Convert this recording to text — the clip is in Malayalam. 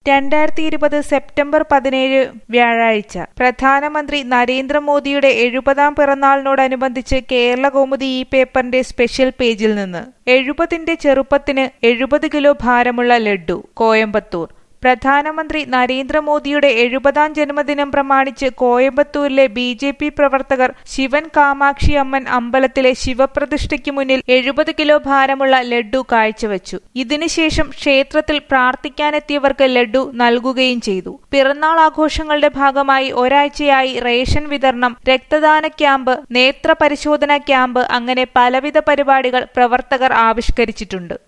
2020 സെപ്റ്റംബർ 17 വ്യാഴാഴ്ച പ്രധാനമന്ത്രി നരേന്ദ്രമോദിയുടെ 70ാം പിറന്നാളിനോടനുബന്ധിച്ച് കേരളകൗമുദി ഈ പേപ്പറിന്റെ സ്പെഷ്യൽ പേജിൽ നിന്ന് 70ന്റെ ചെറുപ്പത്തിന് 70 കിലോ ഭാരമുള്ള ലഡ്ഡു കോയമ്പത്തൂർ. പ്രധാനമന്ത്രി നരേന്ദ്രമോദിയുടെ 70ാം ജന്മദിനം പ്രമാണിച്ച് കോയമ്പത്തൂരിലെ BJP പ്രവർത്തകർ ശിവൻ കാമാക്ഷി അമ്മൻ അമ്പലത്തിലെ ശിവപ്രതിഷ്ഠയ്ക്ക് മുന്നിൽ 70 കിലോ ഭാരമുള്ള ലഡ്ഡു കാഴ്ചവെച്ചു. ഇതിനുശേഷം ക്ഷേത്രത്തിൽ പ്രാർത്ഥിക്കാനെത്തിയവർക്ക് ലഡ്ഡു നൽകുകയും ചെയ്തു. പിറന്നാൾ ആഘോഷങ്ങളുടെ ഭാഗമായി ഒരാഴ്ചയായി റേഷൻ വിതരണം, രക്തദാന ക്യാമ്പ്, നേത്ര പരിശോധനാ ക്യാമ്പ് അങ്ങനെ പലവിധ പരിപാടികൾ പ്രവർത്തകർ ആവിഷ്കരിച്ചിട്ടുണ്ട്.